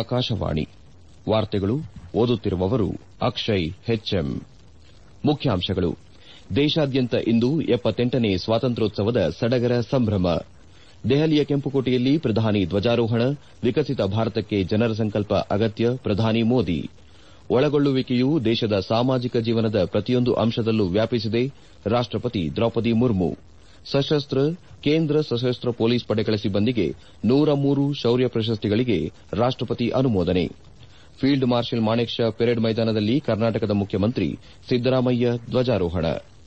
ಆಕಾಶವಾಣಿ ವಾರ್ತೆಗಳು ಓದುತ್ತಿರುವವರು ಅಕ್ಷಯ್ ಹೆಚ್ಎಂ ಮುಖ್ಯಾಂಶಗಳು ದೇಶಾದ್ಯಂತ ಇಂದು 78ನೇ ಸ್ವಾತಂತ್ರ್ಯೋತ್ಸವದ ಸಡಗರ ಸಂಭ್ರಮ ದೆಹಲಿಯ ಕೆಂಪುಕೋಟೆಯಲ್ಲಿ ಪ್ರಧಾನಿ ಧ್ವಜಾರೋಹಣ ವಿಕಸಿತ ಭಾರತಕ್ಕೆ ಜನರ ಸಂಕಲ್ಪ ಅಗತ್ಯ ಪ್ರಧಾನಿ ಮೋದಿ ಒಳಗೊಳ್ಳುವಿಕೆಯು ದೇಶದ ಸಾಮಾಜಿಕ ಜೀವನದ ಪ್ರತಿಯೊಂದು ಅಂಶದಲ್ಲೂ ವ್ಯಾಪಿಸಿದೆ ರಾಷ್ಟಪತಿ ದ್ರೌಪದಿ ಮುರ್ಮು ಕೇಂದ್ರ ಸಶಸ್ತ್ರ ಪೊಲೀಸ್ ಪಡೆಗಳ ಸಿಬ್ಬಂದಿಗೆ 103 ಶೌರ್ಯ ಪ್ರಶಸ್ತಿಗಳಿಗೆ ರಾಷ್ಟಪತಿ ಅನುಮೋದನೆ field marshal Manekshaw parade ಮೈದಾನದಲ್ಲಿ ಕರ್ನಾಟಕದ ಮುಖ್ಯಮಂತ್ರಿ ಸಿದ್ದರಾಮಯ್ಯ ಧ್ವಜಾರೋಹಣ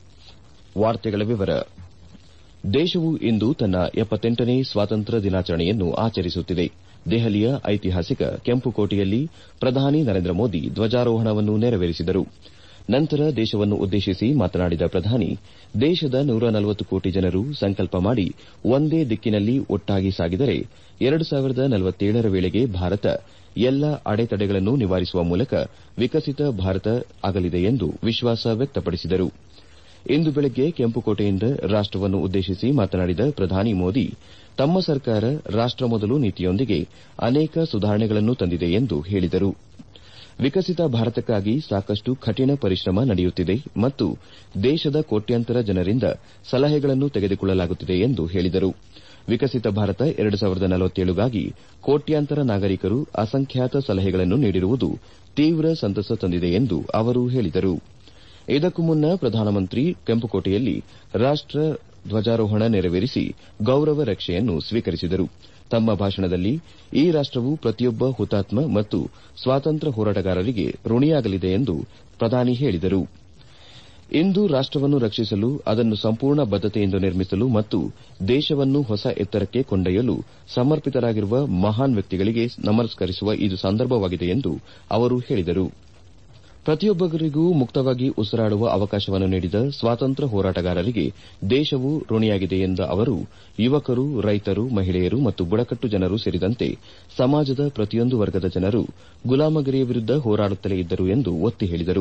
ದೇಶವು ಇಂದು ತನ್ನ 78ನೇ ಸ್ವಾತಂತ್ರ್ಯ ದಿನಾಚರಣೆಯನ್ನು ಆಚರಿಸುತ್ತಿದೆ ದೆಹಲಿಯ ಐತಿಹಾಸಿಕ ಕೆಂಪುಕೋಟೆಯಲ್ಲಿ ಪ್ರಧಾನಿ ನರೇಂದ್ರ ಮೋದಿ ಧ್ವಜಾರೋಹಣವನ್ನು ನೆರವೇರಿಸಿದರು ನಂತರ ದೇಶವನ್ನು ಉದ್ದೇಶಿಸಿ ಮಾತನಾಡಿದ ಪ್ರಧಾನಿ ದೇಶದ 140 ಕೋಟಿ ಜನರು ಸಂಕಲ್ಪ ಮಾಡಿ ಒಂದೇ ದಿಕ್ಕಿನಲ್ಲಿ ಒಟ್ಟಾಗಿ ಸಾಗಿದರೆ 2047 ರ ವೇಳೆಗೆ ಭಾರತ ಎಲ್ಲಾ ಅಡೆತಡೆಗಳನ್ನು ನಿವಾರಿಸುವ ಮೂಲಕ ವಿಕಸಿತ ಭಾರತ ಆಗಲಿದೆ ಎಂದು ವಿಶ್ವಾಸ ವ್ಯಕ್ತಪಡಿಸಿದರು ಇಂದು ಬೆಳಗ್ಗೆ ಕೆಂಪುಕೋಟೆಯಿಂದ ರಾಷ್ಟವನ್ನು ಉದ್ದೇಶಿಸಿ ಮಾತನಾಡಿದ ಪ್ರಧಾನಿ ಮೋದಿ ತಮ್ಮ ಸರ್ಕಾರ ರಾಷ್ಟ ಮೊದಲು ನೀತಿಯೊಂದಿಗೆ ಅನೇಕ ಸುಧಾರಣೆಗಳನ್ನು ತಂದಿದೆ ಎಂದು ಹೇಳಿದರು ವಿಕಸಿತ ಭಾರತಕ್ಕಾಗಿ ಸಾಕಷ್ಟು ಕಠಿಣ ಪರಿಶ್ರಮ ನಡೆಯುತ್ತಿದೆ ಮತ್ತು ದೇಶದ ಕೋಟ್ಯಾಂತರ ಜನರಿಂದ ಸಲಹೆಗಳನ್ನು ತೆಗೆದುಕೊಳ್ಳಲಾಗುತ್ತಿದೆ ಎಂದು ಹೇಳಿದರು ವಿಕಸಿತ ಭಾರತ 2047 ಗಾಗಿ ಕೋಟ್ಯಾಂತರ ನಾಗರಿಕರು ಅಸಂಖ್ಯಾತ ಸಲಹೆಗಳನ್ನು ನೀಡಿರುವುದು ತೀವ್ರ ಸಂತಸ ತಂದಿದೆ ಎಂದು ಅವರು ಹೇಳಿದರು ಇದಕ್ಕೂ ಮುನ್ನ ಪ್ರಧಾನಮಂತ್ರಿ ಕೆಂಪುಕೋಟೆಯಲ್ಲಿ ರಾಷ್ಟ ಧ್ವಜಾರೋಹಣ ನೆರವೇರಿಸಿ ಗೌರವ ರಕ್ಷೆಯನ್ನು ಸ್ವೀಕರಿಸಿದರು ತಮ್ಮ ಭಾಷಣದಲ್ಲಿ ಈ ರಾಷ್ಟವು ಪ್ರತಿಯೊಬ್ಬ ಹುತಾತ್ಮ ಮತ್ತು ಸ್ವಾತಂತ್ರ್ಯ ಹೋರಾಟಗಾರರಿಗೆ ಋಣಿಯಾಗಲಿದೆ ಎಂದು ಪ್ರಧಾನಿ ಹೇಳಿದರು ಇಂದು ರಾಷ್ಟವನ್ನು ರಕ್ಷಿಸಲು ಅದನ್ನು ಸಂಪೂರ್ಣ ಬದ್ದತೆಯಿಂದ ನಿರ್ಮಿಸಲು ಮತ್ತು ದೇಶವನ್ನು ಹೊಸ ಎತ್ತರಕ್ಕೆ ಕೊಂಡೊಯ್ಯಲು ಸಮರ್ಪಿತರಾಗಿರುವ ಮಹಾನ್ ವ್ಯಕ್ತಿಗಳಿಗೆ ನಮಸ್ಕರಿಸುವ ಇದು ಸಂದರ್ಭವಾಗಿದೆ ಎಂದು ಅವರು ಹೇಳಿದರು ಪ್ರತಿಯೊಬ್ಬರಿಗೂ ಮುಕ್ತವಾಗಿ ಉಸಿರಾಡುವ ಅವಕಾಶವನ್ನು ನೀಡಿದ ಸ್ವಾತಂತ್ರ್ಯ ಹೋರಾಟಗಾರರಿಗೆ ದೇಶವು ಋಣಿಯಾಗಿದೆ ಎಂದ ಅವರು ಯುವಕರು ರೈತರು ಮಹಿಳೆಯರು ಮತ್ತು ಬುಡಕಟ್ಟು ಜನರು ಸೇರಿದಂತೆ ಸಮಾಜದ ಪ್ರತಿಯೊಂದು ವರ್ಗದ ಜನರು ಗುಲಾಮಗಿರಿಯ ವಿರುದ್ದ ಹೋರಾಡುತ್ತಲೇ ಇದ್ದರು ಎಂದು ಒತ್ತಿ ಹೇಳಿದರು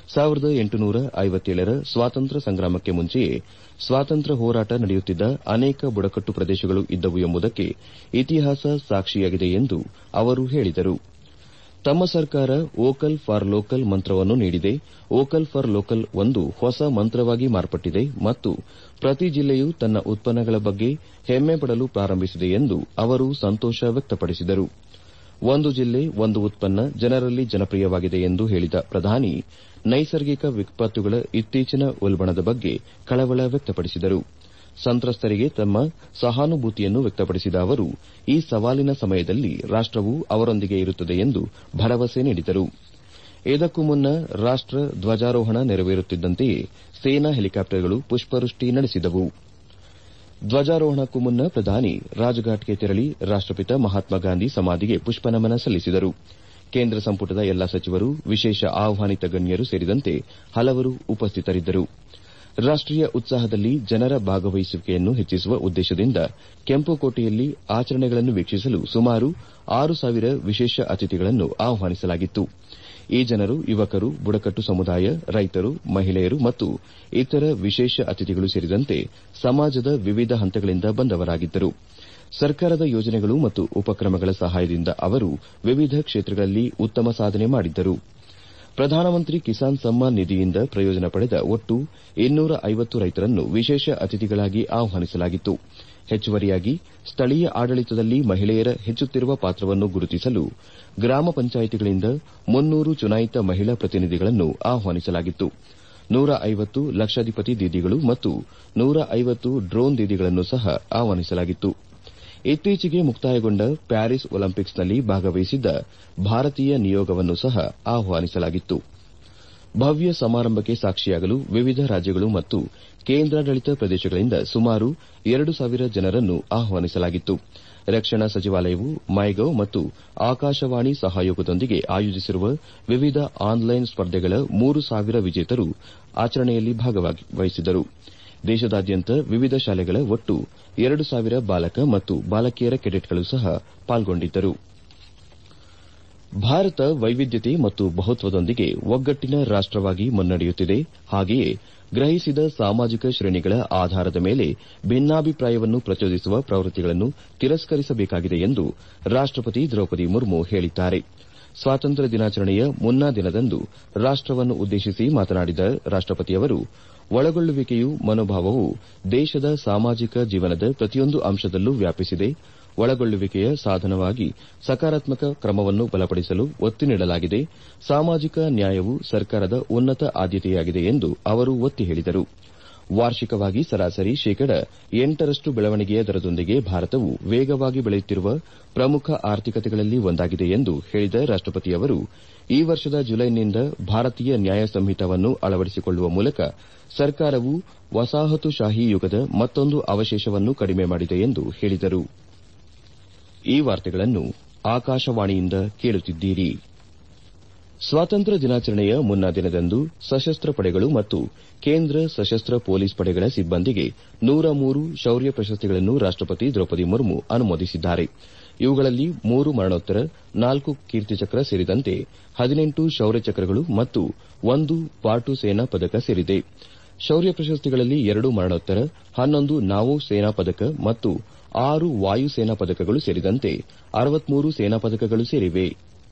1857 ರ ಸ್ವಾತಂತ್ರ್ಯ ಸಂಗ್ರಾಮಕ್ಕೆ ಮುಂಚೆಯೇ ಸ್ವಾತಂತ್ರ್ಯ ಹೋರಾಟ ನಡೆಯುತ್ತಿದ್ದ ಅನೇಕ ಬುಡಕಟ್ಟು ಪ್ರದೇಶಗಳು ಇದ್ದವು ಎಂಬುದಕ್ಕೆ ಇತಿಹಾಸ ಸಾಕ್ಷಿಯಾಗಿದೆ ಎಂದು ಅವರು ಹೇಳಿದರು ತಮ್ಮ ಸರ್ಕಾರ ವೋಕಲ್ ಫಾರ್ ಲೋಕಲ್ ಮಂತ್ರವನ್ನು ನೀಡಿದೆ ವೋಕಲ್ ಫಾರ್ ಲೋಕಲ್ ಒಂದು ಹೊಸ ಮಂತ್ರವಾಗಿ ಮಾರ್ಪಟ್ಟಿದೆ ಮತ್ತು ಪ್ರತಿ ಜಿಲ್ಲೆಯೂ ತನ್ನ ಉತ್ಪನ್ನಗಳ ಬಗ್ಗೆ ಹೆಮ್ಮೆ ಪಡಲು ಪ್ರಾರಂಭಿಸಿದೆ ಎಂದು ಅವರು ಸಂತೋಷ ವ್ಯಕ್ತಪಡಿಸಿದರು ಒಂದು ಜಿಲ್ಲೆ ಒಂದು ಉತ್ಪನ್ನ ಜನರಲ್ಲಿ ಜನಪ್ರಿಯವಾಗಿದೆ ಎಂದು ಹೇಳಿದ ಪ್ರಧಾನಿ ನೈಸರ್ಗಿಕ ವಿಪತ್ತುಗಳ ಇತ್ತೀಚಿನ ಉಲ್ಬಣದ ಬಗ್ಗೆ ಕಳವಳ ವ್ಯಕ್ತಪಡಿಸಿದರು ಸಂತ್ರಸ್ತರಿಗೆ ತಮ್ಮ ಸಹಾನುಭೂತಿಯನ್ನು ವ್ಯಕ್ತಪಡಿಸಿದ ಅವರು ಈ ಸವಾಲಿನ ಸಮಯದಲ್ಲಿ ರಾಷ್ಟವು ಅವರೊಂದಿಗೆ ಇರುತ್ತದೆ ಎಂದು ಭರವಸೆ ನೀಡಿದರು ಇದಕ್ಕೂ ಮುನ್ನ ರಾಷ್ಟ ಧ್ವಜಾರೋಹಣ ನೆರವೇರುತ್ತಿದ್ದಂತೆಯೇ ಸೇನಾ ಹೆಲಿಕಾಪ್ಟರ್ಗಳು ಪುಷ್ಪವೃಷ್ಟಿ ನಡೆಸಿದವು ಧ್ವಜಾರೋಹಣಕ್ಕೂ ಮುನ್ನ ಪ್ರಧಾನಿ ರಾಜ್ಘಾಟ್ಗೆ ತೆರಳಿ ರಾಷ್ಟಪಿತ ಮಹಾತ್ಮ ಗಾಂಧಿ ಸಮಾಧಿಗೆ ಪುಷ್ಪನಮನ ಸಲ್ಲಿಸಿದರು ಕೇಂದ್ರ ಸಂಪುಟದ ಎಲ್ಲಾ ಸಚಿವರು ವಿಶೇಷ ಆಹ್ವಾನಿತ ಗಣ್ಯರು ಸೇರಿದಂತೆ ಹಲವರು ಉಪಸ್ಥಿತರಿದ್ದರು ರಾಷ್ಟೀಯ ಉತ್ಸಾಹದಲ್ಲಿ ಜನರ ಭಾಗವಹಿಸುವಿಕೆಯನ್ನು ಹೆಚ್ಚಿಸುವ ಉದ್ದೇಶದಿಂದ ಕೆಂಪುಕೋಟೆಯಲ್ಲಿ ಆಚರಣೆಗಳನ್ನು ವೀಕ್ಷಿಸಲು ಸುಮಾರು 6,000 ವಿಶೇಷ ಅತಿಥಿಗಳನ್ನು ಆಹ್ವಾನಿಸಲಾಗಿತ್ತು ಈ ಜನರು ಯುವಕರು ಬುಡಕಟ್ಟು ಸಮುದಾಯ ರೈತರು ಮಹಿಳೆಯರು ಮತ್ತು ಇತರ ವಿಶೇಷ ಅತಿಥಿಗಳು ಸೇರಿದಂತೆ ಸಮಾಜದ ವಿವಿಧ ಹಂತಗಳಿಂದ ಬಂದವರಾಗಿದ್ದರು ಸರ್ಕಾರದ ಯೋಜನೆಗಳು ಮತ್ತು ಉಪಕ್ರಮಗಳ ಸಹಾಯದಿಂದ ಅವರು ವಿವಿಧ ಕ್ಷೇತ್ರಗಳಲ್ಲಿ ಉತ್ತಮ ಸಾಧನೆ ಮಾಡಿದ್ದರು ಪ್ರಧಾನಮಂತ್ರಿ ಕಿಸಾನ್ ಸಮ್ಮಾನ್ ನಿಧಿಯಿಂದ ಪ್ರಯೋಜನ ಪಡೆದ ಒಟ್ಟು 250 ರೈತರನ್ನು ವಿಶೇಷ ಅತಿಥಿಗಳಾಗಿ ಆಹ್ವಾನಿಸಲಾಗಿತ್ತು ಹೆಚ್ಚುವರಿಯಾಗಿ ಸ್ಥಳೀಯ ಆಡಳಿತದಲ್ಲಿ ಮಹಿಳೆಯರ ಹೆಚ್ಚುತ್ತಿರುವ ಪಾತ್ರವನ್ನು ಗುರುತಿಸಲು ಗ್ರಾಮ ಪಂಚಾಯಿತಿಗಳಿಂದ 300 ಚುನಾಯಿತ ಮಹಿಳಾ ಪ್ರತಿನಿಧಿಗಳನ್ನು ಆಹ್ವಾನಿಸಲಾಗಿತ್ತು 150 ಲಕ್ಷಾಧಿಪತಿ ದೀದಿಗಳು ಮತ್ತು 150 ಡ್ರೋನ್ ದೀದಿಗಳನ್ನು ಸಹ ಆಹ್ವಾನಿಸಲಾಗಿತ್ತು ಇತ್ತೀಚೆಗೆ ಮುಕ್ತಾಯಗೊಂಡ ಪ್ಯಾರಿಸ್ ಒಲಿಂಪಿಕ್ಸ್ನಲ್ಲಿ ಭಾಗವಹಿಸಿದ್ದ ಭಾರತೀಯ ನಿಯೋಗವನ್ನು ಸಹ ಆಹ್ವಾನಿಸಲಾಗಿತ್ತು ಭವ್ಯ ಸಮಾರಂಭಕ್ಕೆ ಸಾಕ್ಷಿಯಾಗಲು ವಿವಿಧ ರಾಜ್ಯಗಳು ಮತ್ತು ಕೇಂದ್ರಾಡಳಿತ ಪ್ರದೇಶಗಳಿಂದ ಸುಮಾರು 2,000 ಜನರನ್ನು ಆಹ್ವಾನಿಸಲಾಗಿತ್ತು ರಕ್ಷಣಾ ಸಚಿವಾಲಯವು ಮೈಗವ್ ಮತ್ತು ಆಕಾಶವಾಣಿ ಸಹಯೋಗದೊಂದಿಗೆ ಆಯೋಜಿಸಿರುವ ವಿವಿಧ ಆನ್ಲೈನ್ ಸ್ಪರ್ಧೆಗಳ 3,000 ವಿಜೇತರು ಆಚರಣೆಯಲ್ಲಿ ಭಾಗವಹಿಸಿದರು ದೇಶದಾದ್ಯಂತ ವಿವಿಧ ಶಾಲೆಗಳ ಒಟ್ಟು 2,000 ಬಾಲಕ ಮತ್ತು ಬಾಲಕಿಯರ ಕೆಡೆಟ್ಗಳು ಸಹ ಪಾಲ್ಗೊಂಡಿದ್ದರು ಭಾರತ ವೈವಿಧ್ಯತೆ ಮತ್ತು ಬಹುತ್ವದೊಂದಿಗೆ ಒಗ್ಗಟ್ಟಿನ ರಾಷ್ಟವಾಗಿ ಮುನ್ನಡೆಯುತ್ತಿದೆ. ಹಾಗೆಯೇ ಗ್ರಹಿಸಿದ ಸಾಮಾಜಿಕ ಶ್ರೇಣಿಗಳ ಆಧಾರದ ಮೇಲೆ ಭಿನ್ನಾಭಿಪ್ರಾಯವನ್ನು ಪ್ರಚೋದಿಸುವ ಪ್ರವೃತ್ತಿಗಳನ್ನು ತಿರಸ್ಕರಿಸಬೇಕಾಗಿದೆ ಎಂದು ರಾಷ್ಟಪತಿ ದ್ರೌಪದಿ ಮುರ್ಮು ಹೇಳಿದ್ದಾರೆ. ಸ್ವಾತಂತ್ರ್ಯ ದಿನಾಚರಣೆಯ ಮುನ್ನಾ ದಿನದಂದು ರಾಷ್ಟವನ್ನು ಉದ್ದೇಶಿಸಿ ಮಾತನಾಡಿದ ರಾಷ್ಟಪತಿಯವರು, ಒಳಗೊಳ್ಳುವಿಕೆಯು ಮನೋಭಾವವು ದೇಶದ ಸಾಮಾಜಿಕ ಜೀವನದ ಪ್ರತಿಯೊಂದು ಅಂಶದಲ್ಲೂ ವ್ಯಾಪಿಸಿದೆ. ಒಳಗೊಳ್ಳುವಿಕೆಯ ಸಾಧನವಾಗಿ ಸಕಾರಾತ್ಮಕ ಕ್ರಮವನ್ನು ಬಲಪಡಿಸಲು ಒತ್ತು ನೀಡಲಾಗಿದೆ. ಸಾಮಾಜಿಕ ನ್ಯಾಯವು ಸರ್ಕಾರದ ಉನ್ನತ ಆದ್ಯತೆಯಾಗಿದೆ ಎಂದು ಅವರು ಒತ್ತಿ ಹೇಳಿದರು. ವಾರ್ಷಿಕವಾಗಿ ಸರಾಸರಿ ಶೇಕಡ 8ರಷ್ಟು ಬೆಳವಣಿಗೆಯ ದರದೊಂದಿಗೆ ಭಾರತವು ವೇಗವಾಗಿ ಬೆಳೆಯುತ್ತಿರುವ ಪ್ರಮುಖ ಆರ್ಥಿಕತೆಗಳಲ್ಲಿ ಒಂದಾಗಿದೆ ಎಂದು ಹೇಳಿದ ರಾಷ್ಟಪತಿಯವರು, ಈ ವರ್ಷದ ಜುಲೈನಿಂದ ಭಾರತೀಯ ನ್ಯಾಯ ಸಂಹಿತವನ್ನು ಅಳವಡಿಸಿಕೊಳ್ಳುವ ಮೂಲಕ ಸರ್ಕಾರವು ವಸಾಹತುಶಾಹಿ ಯುಗದ ಮತ್ತೊಂದು ಅವಶೇಷವನ್ನು ಕಡಿಮೆ ಮಾಡಿದೆ ಎಂದು ಹೇಳಿದರು. ಈ ವಾರ್ತೆಗಳನ್ನು ಆಕಾಶವಾಣಿಯಿಂದ ಕೇಳುತ್ತಿದ್ದೀರಿ. ಸ್ವಾತಂತ್ರ್ಯ ದಿನಾಚರಣೆಯ ಮುನ್ನಾ ದಿನದಂದು ಸಶಸ್ತ್ರ ಪಡೆಗಳು ಮತ್ತು ಕೇಂದ್ರ ಸಶಸ್ತ್ರ ಪೊಲೀಸ್ ಪಡೆಗಳ ಸಿಬ್ಬಂದಿಗೆ 103 ಶೌರ್ಯ ಪ್ರಶಸ್ತಿಗಳನ್ನು ರಾಷ್ಟಪತಿ ದ್ರೌಪದಿ ಮುರ್ಮು ಅನುಮೋದಿಸಿದ್ದಾರೆ. ಇವುಗಳಲ್ಲಿ 3 ಮರಣೋತ್ತರ, 4 ಕೀರ್ತಿಚಕ್ರ ಸೇರಿದಂತೆ 18 ಶೌರ್ಯ ಚಕ್ರಗಳು ಮತ್ತು 1 ಪಾಟು ಸೇನಾ ಪದಕ ಸೇರಿದೆ. ಶೌರ್ಯ ಪ್ರಶಸ್ತಿಗಳಲ್ಲಿ 2 ಮರಣೋತ್ತರ, 11 ನಾವೋ ಸೇನಾ ಪದಕ ಮತ್ತು 6 ವಾಯು ಸೇನಾ ಪದಕಗಳು ಸೇರಿದಂತೆ 63 ಸೇನಾ ಪದಕಗಳು ಸೇರಿವೆ.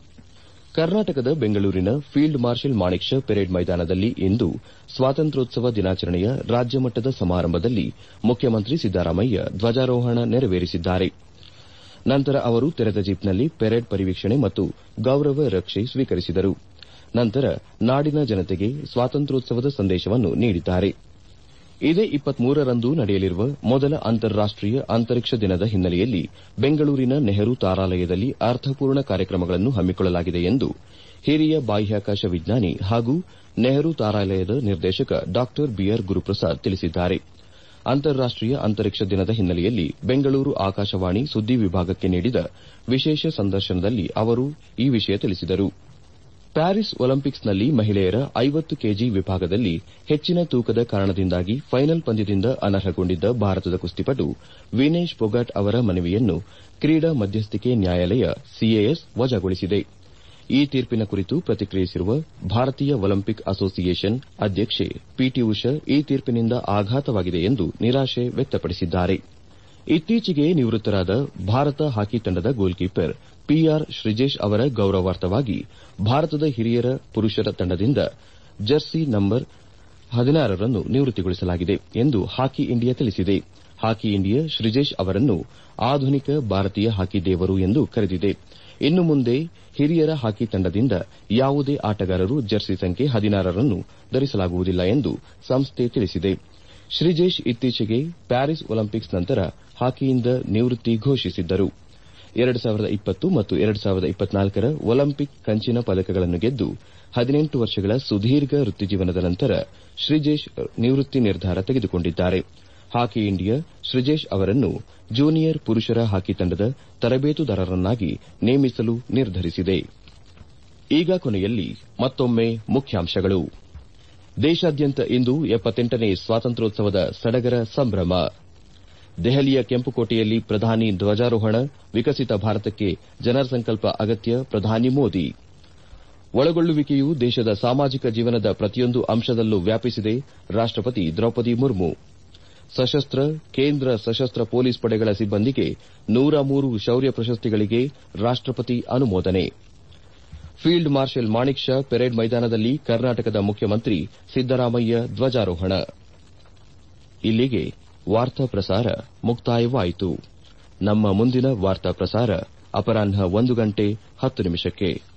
ಕರ್ನಾಟಕದ ಬೆಂಗಳೂರಿನ field marshal Manekshaw parade ಮೈದಾನದಲ್ಲಿ ಇಂದು ಸ್ವಾತಂತ್ರ್ಯೋತ್ಸವ ದಿನಾಚರಣೆಯ ರಾಜ್ಯಮಟ್ಟದ ಸಮಾರಂಭದಲ್ಲಿ ಮುಖ್ಯಮಂತ್ರಿ ಸಿದ್ದರಾಮಯ್ಯ ಧ್ವಜಾರೋಹಣ ನೆರವೇರಿಸಿದ್ದಾರೆ. ನಂತರ ಅವರು ತೆರೆದ ಜೀಪ್ನಲ್ಲಿ ಪೆರೇಡ್ ಪರಿವೀಕ್ಷಣೆ ಮತ್ತು ಗೌರವ ರಕ್ಷೆ ಸ್ವೀಕರಿಸಿದರು. ನಂತರ ನಾಡಿನ ಜನತೆಗೆ ಸ್ವಾತಂತ್ರ್ಯೋತ್ಸವದ ಸಂದೇಶವನ್ನು ನೀಡಿದ್ದಾರೆ. ಇದೇ 23ರಂದು ನಡೆಯಲಿರುವ ಮೊದಲ ಅಂತಾರಾಷ್ಟೀಯ ಅಂತರಿಕ್ಷ ದಿನದ ಹಿನ್ನೆಲೆಯಲ್ಲಿ ಬೆಂಗಳೂರಿನ ನೆಹರು ತಾರಾಲಯದಲ್ಲಿ ಅರ್ಥಪೂರ್ಣ ಕಾರ್ಯಕ್ರಮಗಳನ್ನು ಹಮ್ಮಿಕೊಳ್ಳಲಾಗಿದೆ ಎಂದು ಹಿರಿಯ ಬಾಹ್ಯಾಕಾಶ ವಿಜ್ಞಾನಿ ಹಾಗೂ ನೆಹರು ತಾರಾಲಯದ ನಿರ್ದೇಶಕ ಡಾ ಬಿಆರ್ ಗುರುಪ್ರಸಾದ್ ತಿಳಿಸಿದ್ದಾರೆ. ಅಂತಾರಾಷ್ಟೀಯ ಅಂತರಿಕ್ಷ ದಿನದ ಹಿನ್ನೆಲೆಯಲ್ಲಿ ಬೆಂಗಳೂರು ಆಕಾಶವಾಣಿ ಸುದ್ದಿ ವಿಭಾಗಕ್ಕೆ ನೀಡಿದ ವಿಶೇಷ ಸಂದರ್ಶನದಲ್ಲಿ ಅವರು ಈ ವಿಷಯ ತಿಳಿಸಿದರು. ಪ್ಯಾರಿಸ್ ಒಲಿಂಪಿಕ್ಸ್ನಲ್ಲಿ ಮಹಿಳೆಯರ 50 ಕೆಜಿ ವಿಭಾಗದಲ್ಲಿ ಹೆಚ್ಚಿನ ತೂಕದ ಕಾರಣದಿಂದಾಗಿ ಫೈನಲ್ ಪಂದ್ಯದಿಂದ ಅನರ್ಹಗೊಂಡಿದ್ದ ಭಾರತದ ಕುಸ್ತಿಪಟು ವಿನೇಶ್ ಫೊಗಾಟ್ ಅವರ ಮನವಿಯನ್ನು ಕ್ರೀಡಾ ಮಧ್ಯಸ್ಥಿಕೆ ನ್ಯಾಯಾಲಯ ಸಿಎಎಸ್ ವಜಾಗೊಳಿಸಿದೆ. ಈ ತೀರ್ಪಿನ ಕುರಿತು ಪ್ರತಿಕ್ರಿಯಿಸಿರುವ ಭಾರತೀಯ ಒಲಿಂಪಿಕ್ ಅಸೋಸಿಯೇಷನ್ ಅಧ್ಯಕ್ಷೆ ಪಿಟಿ ಉಷಾ ಈ ತೀರ್ಪಿನಿಂದ ಆಘಾತವಾಗಿದೆ ಎಂದು ನಿರಾಶೆ ವ್ಯಕ್ತಪಡಿಸಿದ್ದಾರೆ. ಇತ್ತೀಚೆಗೆ ನಿವೃತ್ತರಾದ ಭಾರತ ಹಾಕಿ ತಂಡದ ಗೋಲ್ ಕೀಪರ್ ಪಿಆರ್ ಶ್ರೀಜೇಶ್ ಅವರ ಗೌರವಾರ್ಥವಾಗಿ ಭಾರತದ ಹಿರಿಯರ ಪುರುಷರ ತಂಡದಿಂದ ಜರ್ಸಿ ನಂಬರ್ 16 ನಿವೃತ್ತಿಗೊಳಿಸಲಾಗಿದೆ ಎಂದು ಹಾಕಿ ಇಂಡಿಯಾ ತಿಳಿಸಿದೆ. ಹಾಕಿ ಇಂಡಿಯಾ ಶ್ರೀಜೇಶ್ ಅವರನ್ನು ಆಧುನಿಕ ಭಾರತೀಯ ಹಾಕಿ ದೇವರು ಎಂದು ಕರೆದಿದೆ. ಇನ್ನು ಮುಂದೆ ಹಿರಿಯರ ಹಾಕಿ ತಂಡದಿಂದ ಯಾವುದೇ ಆಟಗಾರರು ಜರ್ಸಿ ಸಂಖ್ಯೆ 16 ಧರಿಸಲಾಗುವುದಿಲ್ಲ ಎಂದು ಸಂಸ್ಥೆ ತಿಳಿಸಿದೆ. ಶ್ರೀಜೇಶ್ ಇತ್ತೀಚೆಗೆ ಪ್ಯಾರಿಸ್ ಒಲಿಂಪಿಕ್ಸ್ ನಂತರ ಹಾಕಿಯಿಂದ ನಿವೃತ್ತಿ ಘೋಷಿಸಿದ್ದರು. 2020 ಮತ್ತು 2024ರ ಒಲಿಂಪಿಕ್ ಕಂಚಿನ ಪದಕಗಳನ್ನು ಗೆದ್ದು 18 ವರ್ಷಗಳ ಸುದೀರ್ಘ ವೃತ್ತಿಜೀವನದ ನಂತರ ಶ್ರೀಜೇಶ್ ನಿವೃತ್ತಿ ನಿರ್ಧಾರ ತೆಗೆದುಕೊಂಡಿದ್ದಾರೆ. ಹಾಕಿ ಇಂಡಿಯಾ ಶ್ರೀಜೇಶ್ ಅವರನ್ನು ಜೂನಿಯರ್ ಪುರುಷರ ಹಾಕಿ ತಂಡದ ತರಬೇತುದಾರರನ್ನಾಗಿ ನೇಮಿಸಲು ನಿರ್ಧರಿಸಿದೆ. ಈಗ ಕೊನೆಯಲ್ಲಿ ಮತ್ತೊಮ್ಮೆ ಮುಖ್ಯಾಂಶಗಳು. ದೇಶಾದ್ಯಂತ ಇಂದು 78ನೇ ಸ್ವಾತಂತ್ರ್ಯೋತ್ಸವದ ಸಡಗರ ಸಂಭ್ರಮ. ದೆಹಲಿಯ ಕೆಂಪುಕೋಟೆಯಲ್ಲಿ ಪ್ರಧಾನಿ ಧ್ವಜಾರೋಹಣ, ವಿಕಸಿತ ಭಾರತಕ್ಕೆ ಜನರ ಸಂಕಲ್ಪ ಅಗತ್ಯ, ಪ್ರಧಾನಿ ಮೋದಿ. ಒಳಗೊಳ್ಳುವಿಕೆಯು ದೇಶದ ಸಾಮಾಜಿಕ ಜೀವನದ ಪ್ರತಿಯೊಂದು ಅಂಶದಲ್ಲೂ ವ್ಯಾಪಿಸಿದೆ, ರಾಷ್ಟಪತಿ ದ್ರೌಪದಿ ಮುರ್ಮು. ಸಶಸ್ತ್ರ, ಕೇಂದ್ರ ಸಶಸ್ತ್ರ ಪೊಲೀಸ್ ಪಡೆಗಳ ಸಿಬ್ಬಂದಿಗೆ 103 ಶೌರ್ಯ ಪ್ರಶಸ್ತಿಗಳಿಗೆ ರಾಷ್ಟಪತಿ ಅನುಮೋದನೆ. Field marshal Manekshaw parade ಮೈದಾನದಲ್ಲಿ ಕರ್ನಾಟಕದ ಮುಖ್ಯಮಂತ್ರಿ ಸಿದ್ದರಾಮಯ್ಯ ಧ್ವಜಾರೋಹಣ. ಇಲ್ಲಿಗೆ ವಾರ್ತಾ ಪ್ರಸಾರ ಮುಕ್ತಾಯವಾಯಿತು. ನಮ್ಮ ಮುಂದಿನ ವಾರ್ತಾ ಪ್ರಸಾರ ಅಪರಾಹ್ನ 1:10 ಕ್ಕೆ.